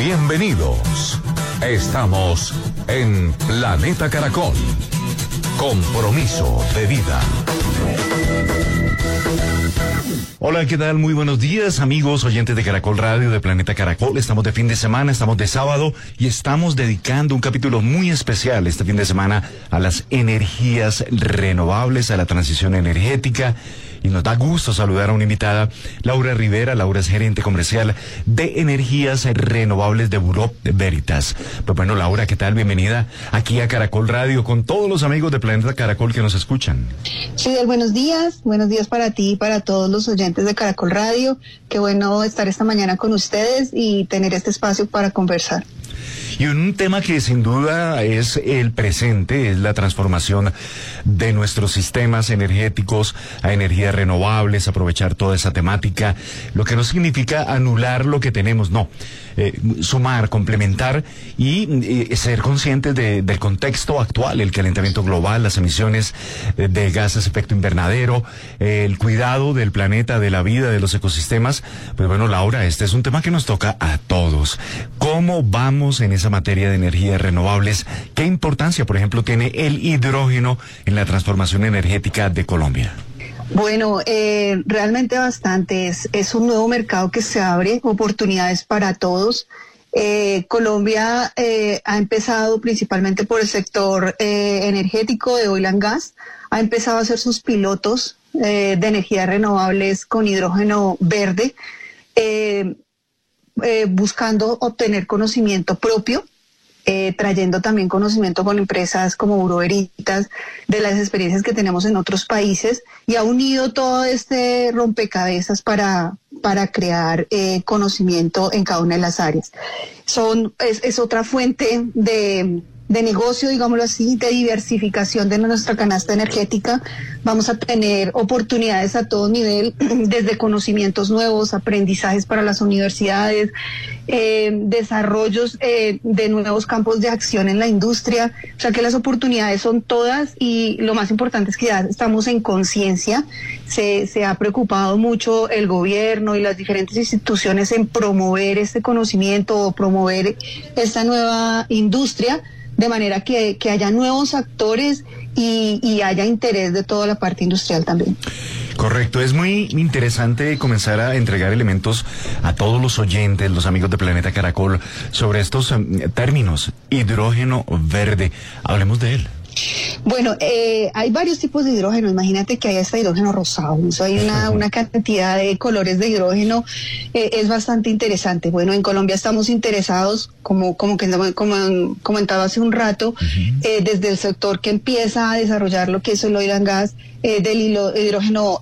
Bienvenidos. Estamos en Planeta Caracol. Compromiso de vida. Hola, ¿qué tal? Muy buenos días, amigos, oyentes de Caracol Radio, de Planeta Caracol. Estamos de fin de semana, estamos de sábado y estamos dedicando un capítulo muy especial este fin de semana a las energías renovables, a la transición energética. Y nos da gusto saludar a una invitada, Laura Rivera. Laura es gerente comercial de energías renovables de Bureau Veritas. Pues bueno, Laura, ¿qué tal? Bienvenida aquí a Caracol Radio con todos los amigos de Planeta Caracol que nos escuchan. Sí, buenos días para ti y para todos los oyentes de Caracol Radio. Qué bueno estar esta mañana con ustedes y tener este espacio para conversar. Y un tema que sin duda es el presente, es la transformación de nuestros sistemas energéticos a energías renovables, aprovechar toda esa temática, lo que no significa anular lo que tenemos, no. Sumar, complementar y ser conscientes del contexto actual, el calentamiento global, las emisiones de gases de efecto invernadero, el cuidado del planeta, de la vida, de los ecosistemas. Pues bueno, Laura, este es un tema que nos toca a todos. ¿Cómo vamos en esa materia de energías renovables? ¿Qué importancia, por ejemplo, tiene el hidrógeno en la transformación energética de Colombia? Bueno, realmente bastante. Es un nuevo mercado que se abre, oportunidades para todos. Colombia ha empezado principalmente por el sector energético de oil and gas, ha empezado a hacer sus pilotos de energías renovables con hidrógeno verde, buscando obtener conocimiento propio. Trayendo también conocimiento con empresas como Bureau Veritas de las experiencias que tenemos en otros países y ha unido todo este rompecabezas para crear conocimiento en cada una de las áreas. Es otra fuente de negocio, digámoslo así, de diversificación de nuestra canasta energética. Vamos a tener oportunidades a todo nivel, desde conocimientos nuevos, aprendizajes para las universidades, desarrollos de nuevos campos de acción en la industria. O sea que las oportunidades son todas y lo más importante es que ya estamos en conciencia. Se ha preocupado mucho el gobierno y las diferentes instituciones en promover este conocimiento o promover esta nueva industria, de manera que haya nuevos actores y haya interés de toda la parte industrial también. Correcto, es muy interesante comenzar a entregar elementos a todos los oyentes, los amigos de Planeta Caracol, sobre estos términos. Hidrógeno verde, hablemos de él. Bueno, hay varios tipos de hidrógeno. Imagínate que hay hasta hidrógeno rosado. Eso hay una cantidad de colores de hidrógeno. Es bastante interesante. Bueno, en Colombia estamos interesados, como comentaba hace un rato, desde el sector que empieza a desarrollar lo que es el oil and gas, del hidrógeno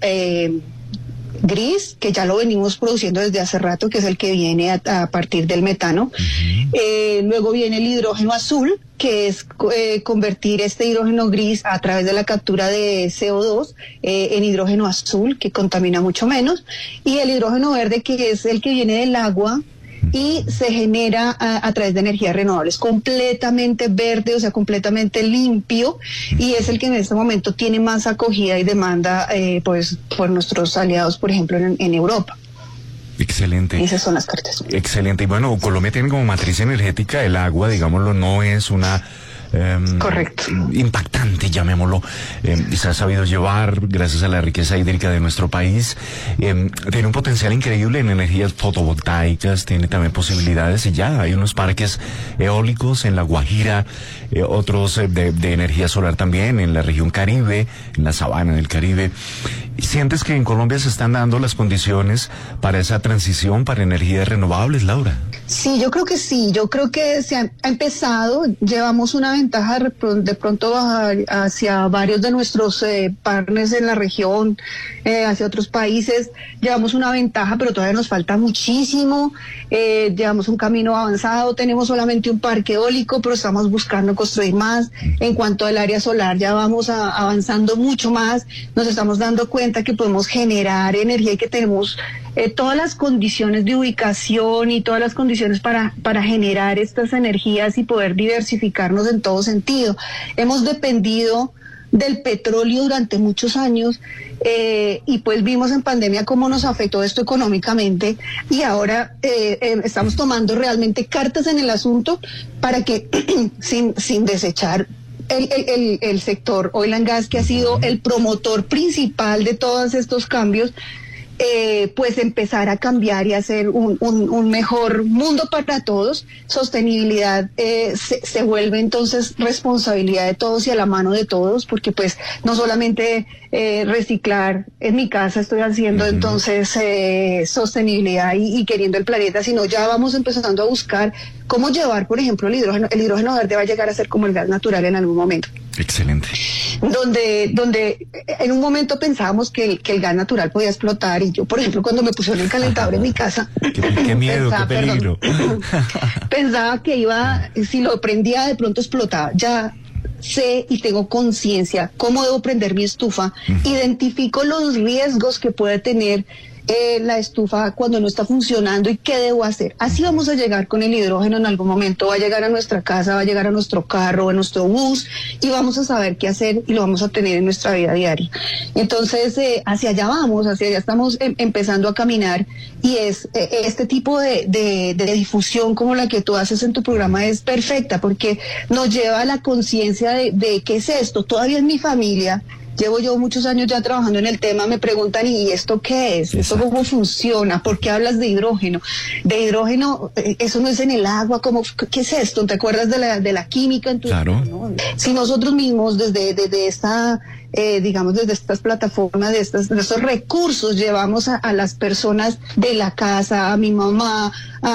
gris, que ya lo venimos produciendo desde hace rato, que es el que viene a partir del metano. Luego viene el hidrógeno azul, que es convertir este hidrógeno gris a través de la captura de CO2 en hidrógeno azul, que contamina mucho menos. Y el hidrógeno verde, que es el que viene del agua y se genera a través de energías renovables, completamente verde, o sea, completamente limpio, y es el que en este momento tiene más acogida y demanda pues por nuestros aliados, por ejemplo, en Europa. Excelente. Y esas son las cartas. Excelente. Y bueno, Colombia tiene como matriz energética el agua, digámoslo, no es una correcto, impactante, llamémoslo. Se ha sabido llevar gracias a la riqueza hídrica de nuestro país. Tiene un potencial increíble en energías fotovoltaicas, tiene también posibilidades y ya hay unos parques eólicos en La Guajira, otros de energía solar también en la región Caribe, en la sabana del Caribe. ¿Sientes que en Colombia se están dando las condiciones para esa transición para energías renovables, Laura? Sí, yo creo que sí. Yo creo que se ha empezado. Llevamos una ventaja de pronto hacia varios de nuestros partners en la región, hacia otros países. Llevamos una ventaja, pero todavía nos falta muchísimo. Llevamos un camino avanzado. Tenemos solamente un parque eólico, pero estamos buscando construir más. En cuanto al área solar, ya vamos avanzando mucho más. Nos estamos dando cuenta que podemos generar energía y que tenemos todas las condiciones de ubicación y todas las condiciones para generar estas energías y poder diversificarnos en todo sentido. Hemos dependido del petróleo durante muchos años y pues vimos en pandemia cómo nos afectó esto económicamente, y ahora estamos tomando realmente cartas en el asunto para que sin desechar el sector oil and gas, que ha sido el promotor principal de todos estos cambios, pues empezar a cambiar y hacer un mejor mundo para todos. Sostenibilidad se vuelve entonces responsabilidad de todos y a la mano de todos, porque pues no solamente reciclar, en mi casa estoy haciendo entonces sostenibilidad y queriendo el planeta, sino ya vamos empezando a buscar cómo llevar, por ejemplo, el hidrógeno verde va a llegar a ser como el gas natural en algún momento. Excelente. Donde en un momento pensábamos que el gas natural podía explotar, y yo, por ejemplo, cuando me pusieron el calentador en mi casa, qué miedo, qué peligro. Pensaba que si lo prendía de pronto explotaba. Ya sé y tengo conciencia cómo debo prender mi estufa, identifico los riesgos que puede tener la estufa cuando no está funcionando y qué debo hacer. Así vamos a llegar con el hidrógeno en algún momento, va a llegar a nuestra casa, va a llegar a nuestro carro, a nuestro bus, y vamos a saber qué hacer y lo vamos a tener en nuestra vida diaria. Entonces, hacia allá vamos, hacia allá estamos empezando a caminar, y este tipo de difusión como la que tú haces en tu programa es perfecta, porque nos lleva a la conciencia de qué es esto. Todavía en mi familia, llevo yo muchos años ya trabajando en el tema, me preguntan, ¿y esto qué es? ¿Esto cómo funciona? ¿Por qué hablas de hidrógeno? De hidrógeno, eso no es en el agua, ¿qué es esto? ¿Te acuerdas de la química? Claro. ¿No? Si nosotros mismos desde esta, digamos, desde estas plataformas, de estos recursos, llevamos a las personas de la casa, a mi mamá,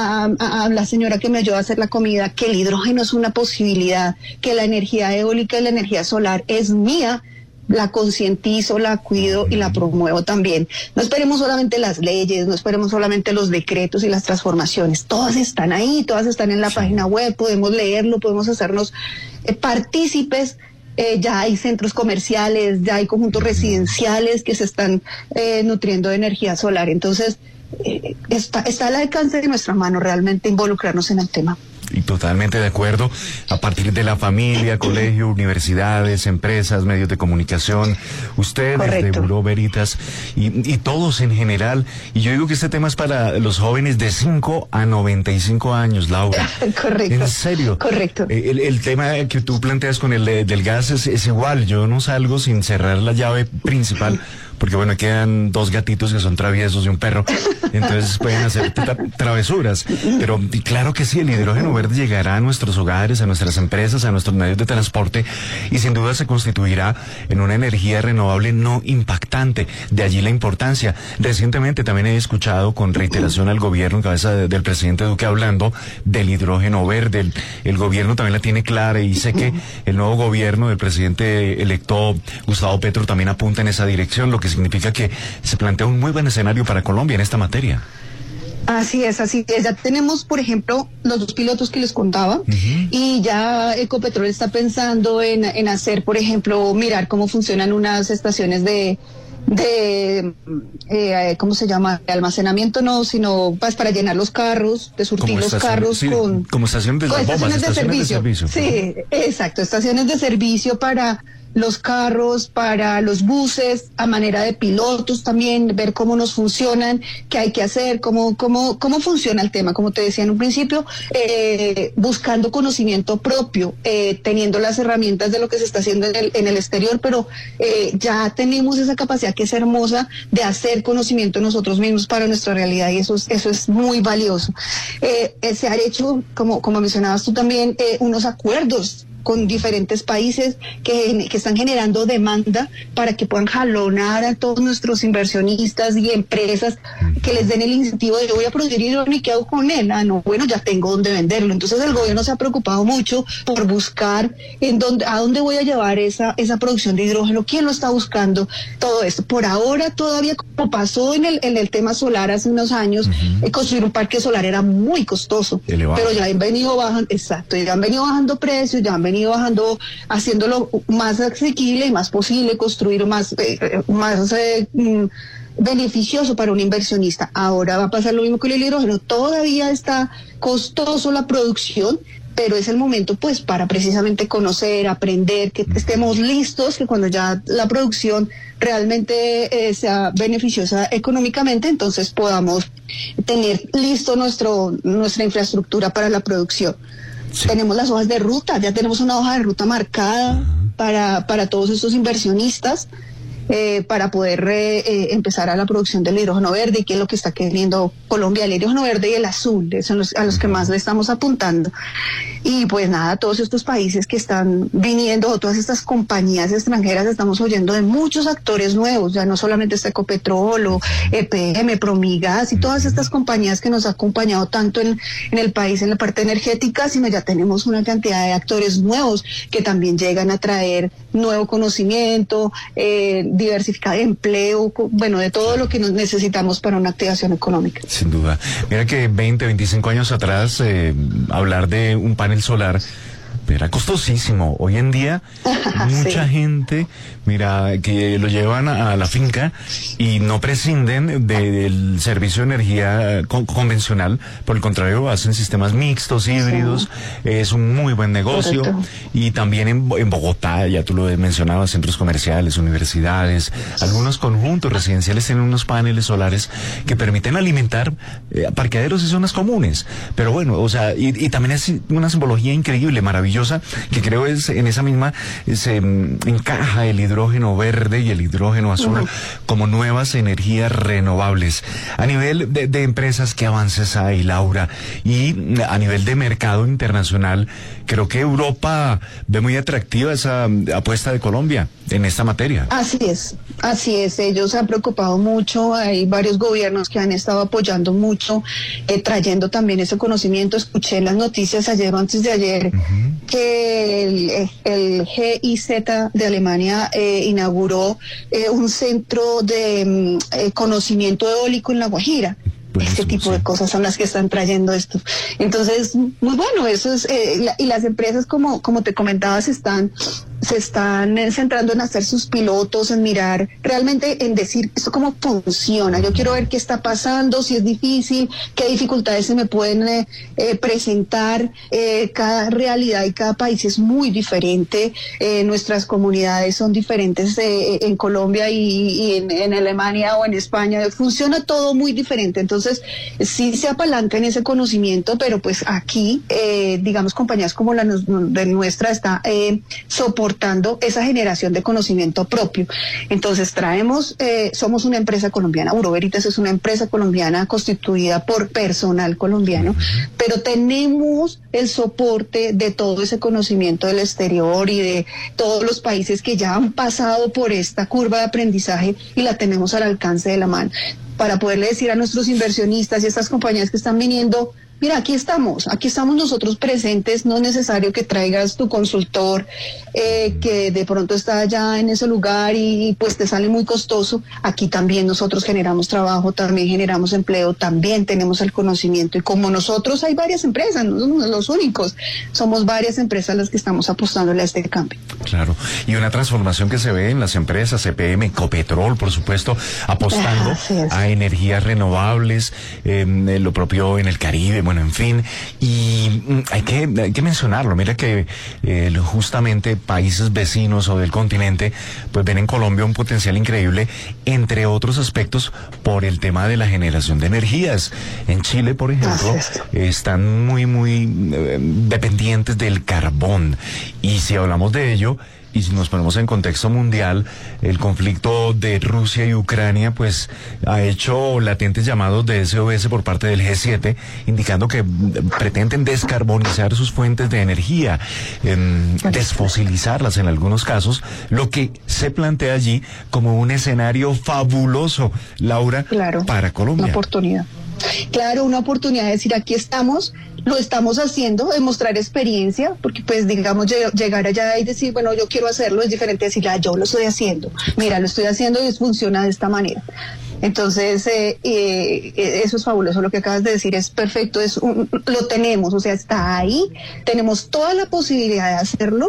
a la señora que me ayuda a hacer la comida, que el hidrógeno es una posibilidad, que la energía eólica y la energía solar es mía, la concientizo, la cuido y la promuevo también. No esperemos solamente las leyes, no esperemos solamente los decretos y las transformaciones. Todas están ahí, todas están en la página web, podemos leerlo, podemos hacernos partícipes. Ya hay centros comerciales, ya hay conjuntos residenciales que se están nutriendo de energía solar. Entonces, está al alcance de nuestra mano realmente involucrarnos en el tema. Y totalmente de acuerdo, a partir de la familia, colegio, universidades, empresas, medios de comunicación, ustedes de Buró Veritas y todos en general. Y yo digo que este tema es para los jóvenes de 5 a 95 años, Laura. Correcto. En serio. Correcto. El tema que tú planteas con el del gas es igual. Yo no salgo sin cerrar la llave principal, porque bueno, quedan 2 gatitos que son traviesos y un perro, entonces pueden hacer travesuras. Pero claro que sí, el hidrógeno verde llegará a nuestros hogares, a nuestras empresas, a nuestros medios de transporte, y sin duda se constituirá en una energía renovable no impactante. De allí la importancia. Recientemente también he escuchado con reiteración al gobierno en cabeza del presidente Duque hablando del hidrógeno verde. El gobierno también la tiene clara, y sé que el nuevo gobierno del presidente electo Gustavo Petro también apunta en esa dirección, lo que significa que se plantea un muy buen escenario para Colombia en esta materia. Así es. Ya tenemos, por ejemplo, los 2 pilotos que les contaba, y ya Ecopetrol está pensando en hacer, por ejemplo, mirar cómo funcionan unas estaciones de ¿cómo se llama? De almacenamiento, no, sino pues, para llenar los carros, de surtir los carros, sí, como estaciones de servicio. Sí, exacto, estaciones de servicio para los carros, para los buses, a manera de pilotos también, ver cómo nos funcionan, qué hay que hacer, cómo funciona el tema, como te decía en un principio, buscando conocimiento propio, teniendo las herramientas de lo que se está haciendo en el exterior, pero ya tenemos esa capacidad que es hermosa de hacer conocimiento nosotros mismos para nuestra realidad, y eso es muy valioso. Se han hecho, como mencionabas tú también, unos acuerdos con diferentes países que están generando demanda para que puedan jalonar a todos nuestros inversionistas y empresas, que les den el incentivo de yo voy a producir hidrógeno y qué hago con él. No, bueno, ya tengo dónde venderlo. Entonces el gobierno se ha preocupado mucho por buscar a dónde voy a llevar esa producción de hidrógeno, quién lo está buscando, todo esto. Por ahora todavía, como pasó en el tema solar hace unos años, construir un parque solar era muy costoso, elevado. Pero ya han venido bajando, exacto, ya han venido bajando precios, ya han venido bajando, haciéndolo más asequible y más posible, construir más beneficioso para un inversionista. Ahora va a pasar lo mismo con el hidrógeno. Todavía está costoso la producción, pero es el momento pues para precisamente conocer, aprender, que estemos listos, que cuando ya la producción realmente sea beneficiosa económicamente, entonces podamos tener listo nuestra infraestructura para la producción. Sí. Tenemos las hojas de ruta, ya tenemos una hoja de ruta marcada para todos estos inversionistas, para poder empezar a la producción del hidrógeno verde, y que es lo que está queriendo Colombia, el hidrógeno verde y el azul, son a los que más le estamos apuntando. Y pues nada, todos estos países que están viniendo, o todas estas compañías extranjeras, estamos oyendo de muchos actores nuevos, ya no solamente está Ecopetrol o EPM, Promigas y todas estas compañías que nos han acompañado tanto en el país en la parte energética, sino ya tenemos una cantidad de actores nuevos que también llegan a traer nuevo conocimiento, diversificar empleo, bueno, de todo lo que nos necesitamos para una activación económica. Sin duda. Mira que 20, 25 años atrás, hablar de un panel solar era costosísimo. Hoy en día, mucha gente, mira, que lo llevan a la finca y no prescinden del servicio de energía convencional. Por el contrario, hacen sistemas mixtos, híbridos. Es un muy buen negocio. Correcto. Y también en Bogotá, ya tú lo mencionabas, centros comerciales, universidades, algunos conjuntos residenciales tienen unos paneles solares que permiten alimentar parqueaderos y zonas comunes. Pero bueno, o sea, y también es una simbología increíble, maravillosa, que creo es en esa misma se encaja el hidrógeno verde y el hidrógeno azul como nuevas energías renovables. A nivel de empresas, ¿qué avances hay, Laura? Y a nivel de mercado internacional, creo que Europa ve muy atractiva esa apuesta de Colombia en esta materia. Así es, ellos se han preocupado mucho, hay varios gobiernos que han estado apoyando mucho, trayendo también ese conocimiento. Escuché en las noticias ayer o antes de ayer que el GIZ de Alemania inauguró un centro de conocimiento eólico en La Guajira. Este tipo de cosas son las que están trayendo esto. Entonces, muy bueno, eso es, y las empresas, como te comentaba, se están centrando en hacer sus pilotos, en mirar realmente, en decir esto cómo funciona. Yo quiero ver qué está pasando, si es difícil, qué dificultades se me pueden presentar. Cada realidad y cada país es muy diferente. Nuestras comunidades son diferentes en Colombia y en Alemania o en España. Funciona todo muy diferente. Entonces, sí se apalanca en ese conocimiento, pero pues aquí, digamos, compañías como la de nuestra está soportando esa generación de conocimiento propio. Entonces somos una empresa colombiana, Bureau Veritas es una empresa colombiana constituida por personal colombiano, pero tenemos el soporte de todo ese conocimiento del exterior y de todos los países que ya han pasado por esta curva de aprendizaje, y la tenemos al alcance de la mano para poderle decir a nuestros inversionistas y a estas compañías que están viniendo: mira, aquí estamos nosotros presentes. No es necesario que traigas tu consultor que de pronto está allá en ese lugar y pues te sale muy costoso. Aquí también nosotros generamos trabajo, también generamos empleo, también tenemos el conocimiento, y como nosotros hay varias empresas, no somos los únicos, somos varias empresas las que estamos apostándole a este cambio. Claro, y una transformación que se ve en las empresas, EPM, Ecopetrol, por supuesto, apostando a energías renovables, lo propio en el Caribe, bueno, en fin, y hay que mencionarlo. Mira que justamente países vecinos o del continente pues ven en Colombia un potencial increíble, entre otros aspectos, por el tema de la generación de energías. En Chile, por ejemplo, están muy dependientes del carbón, y si hablamos de ello, y si nos ponemos en contexto mundial, el conflicto de Rusia y Ucrania pues ha hecho latentes llamados de SOS por parte del G7, indicando que pretenden descarbonizar sus fuentes de energía, desfosilizarlas en algunos casos, lo que se plantea allí como un escenario fabuloso, Laura, para Colombia. Una oportunidad. Claro, una oportunidad de decir: aquí estamos, lo estamos haciendo, demostrar experiencia, porque pues digamos llegar allá y decir, bueno, yo quiero hacerlo, es diferente a decir, yo lo estoy haciendo, mira, lo estoy haciendo y funciona de esta manera. Entonces, eso es fabuloso, lo que acabas de decir es perfecto, lo tenemos, o sea, está ahí, tenemos toda la posibilidad de hacerlo.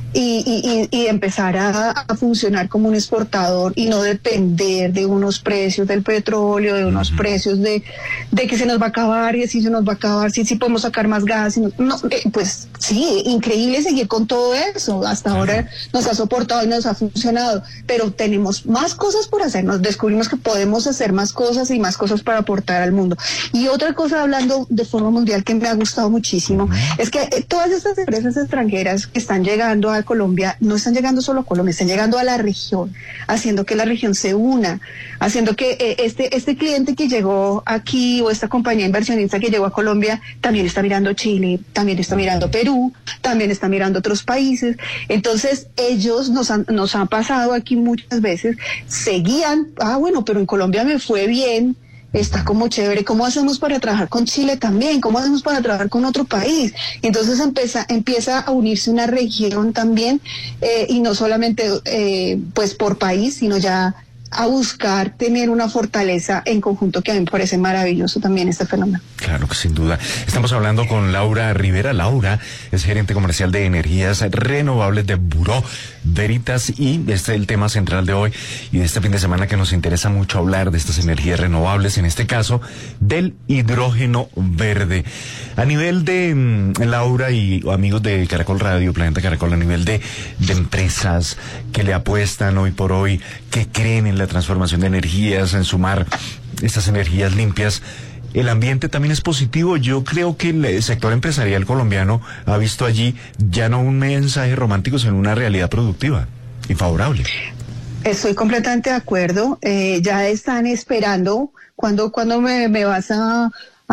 y empezar a funcionar como un exportador y no depender de unos precios del petróleo, de unos precios de que se nos va a acabar y si se nos va a acabar, si podemos sacar más gas. Pues sí, increíble seguir con todo eso. Hasta ahora nos ha soportado y nos ha funcionado, pero tenemos más cosas por hacer. Nos descubrimos que podemos hacer más cosas y más cosas para aportar al mundo. Y otra cosa, hablando de forma mundial, que me ha gustado muchísimo, es que todas estas empresas extranjeras que están llegando a Colombia, no están llegando solo a Colombia, están llegando a la región, haciendo que la región se una, haciendo que este cliente que llegó aquí o esta compañía inversionista que llegó a Colombia también está mirando Chile, también está mirando Perú, también está mirando otros países. Entonces ellos nos han pasado aquí muchas veces, seguían, bueno, pero en Colombia me fue bien, está como chévere, ¿cómo hacemos para trabajar con Chile también? ¿Cómo hacemos para trabajar con otro país? Y entonces empieza a unirse una región también, y no solamente pues por país, sino ya a buscar tener una fortaleza en conjunto, que a mí me parece maravilloso también este fenómeno. Claro que sin duda. Estamos hablando con Laura Rivera. Laura es gerente comercial de energías renovables de Bureau Veritas, y este es el tema central de hoy y de este fin de semana, que nos interesa mucho hablar de estas energías renovables, en este caso del hidrógeno verde. A nivel de Laura y amigos de Caracol Radio, Planeta Caracol, a nivel de empresas que le apuestan hoy por hoy, que creen en la transformación de energías, en sumar estas energías limpias, el ambiente también es positivo. Yo creo que el sector empresarial colombiano ha visto allí ya no un mensaje romántico, sino una realidad productiva y favorable. Estoy completamente de acuerdo. Ya están esperando cuando me vas a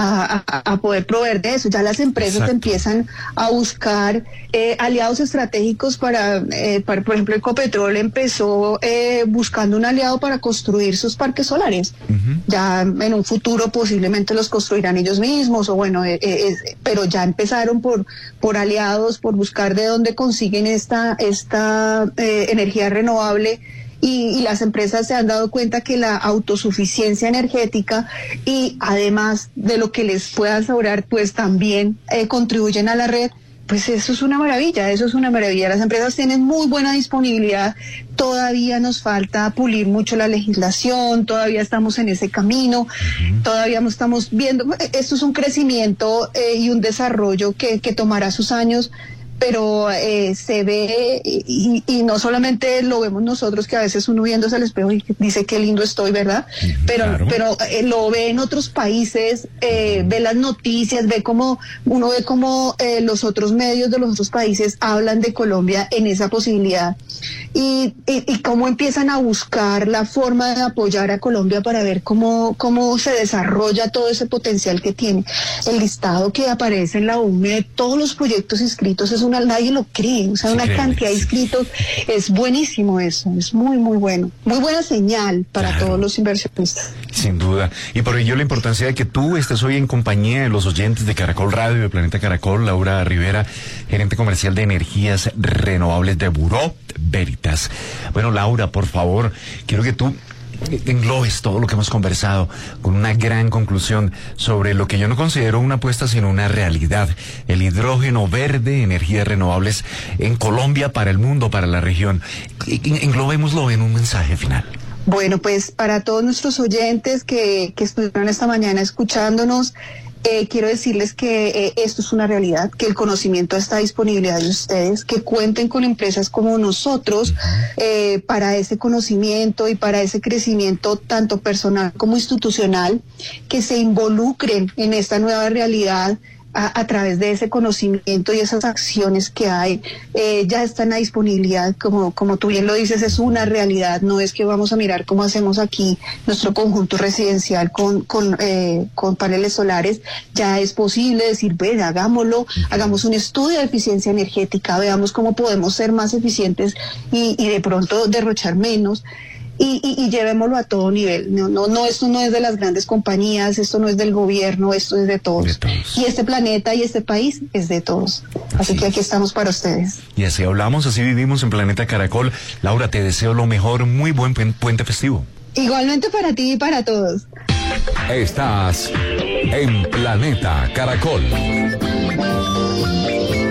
poder proveer de eso. Ya las empresas empiezan a buscar aliados estratégicos para, por ejemplo, Ecopetrol empezó buscando un aliado para construir sus parques solares. Ya en un futuro posiblemente los construirán ellos mismos, o bueno, pero ya empezaron por aliados, por buscar de dónde consiguen esta energía renovable. Y las empresas se han dado cuenta que la autosuficiencia energética, y además de lo que les pueda sobrar, pues también contribuyen a la red. Pues eso es una maravilla, Las empresas tienen muy buena disponibilidad. Todavía nos falta pulir mucho la legislación, todavía estamos en ese camino, todavía no estamos viendo. Esto es un crecimiento y un desarrollo que tomará sus años, pero se ve, y no solamente lo vemos nosotros, que a veces uno viéndose al espejo y dice qué lindo estoy, ¿verdad? Pero lo ve en otros países, ve las noticias, uno ve cómo los otros medios de los otros países hablan de Colombia en esa posibilidad, y cómo empiezan a buscar la forma de apoyar a Colombia para ver cómo se desarrolla todo ese potencial que tiene. El listado que aparece en la UME de todos los proyectos inscritos nadie lo cree, o sea, una cantidad de inscritos. Es buenísimo eso, es muy, muy bueno. Muy buena señal para todos los inversionistas. Sin duda. Y por ello la importancia de que tú estés hoy en compañía de los oyentes de Caracol Radio, de Planeta Caracol. Laura Rivera, gerente comercial de energías renovables de Bureau Veritas. Bueno, Laura, por favor, quiero que tú englobes todo lo que hemos conversado con una gran conclusión sobre lo que yo no considero una apuesta, sino una realidad: el hidrógeno verde, energías renovables en Colombia, para el mundo, para la región. Englobémoslo en un mensaje final. Bueno, pues para todos nuestros oyentes que estuvieron esta mañana escuchándonos, quiero decirles que esto es una realidad, que el conocimiento está a disponibilidad de ustedes, que cuenten con empresas como nosotros para ese conocimiento y para ese crecimiento tanto personal como institucional, que se involucren en esta nueva realidad a través de ese conocimiento y esas acciones que hay. Ya están a disponibilidad, como tú bien lo dices, es una realidad. No es que vamos a mirar cómo hacemos aquí nuestro conjunto residencial con paneles solares. Ya es posible decir, ven, hagámoslo, hagamos un estudio de eficiencia energética, veamos cómo podemos ser más eficientes y de pronto derrochar menos. Y llevémoslo a todo nivel. No, esto no es de las grandes compañías, esto no es del gobierno, esto es de todos. Y este planeta y este país es de todos. Así que aquí estamos para ustedes. Y así hablamos, así vivimos en Planeta Caracol. Laura, te deseo lo mejor, muy buen puente festivo. Igualmente para ti y para todos. Estás en Planeta Caracol.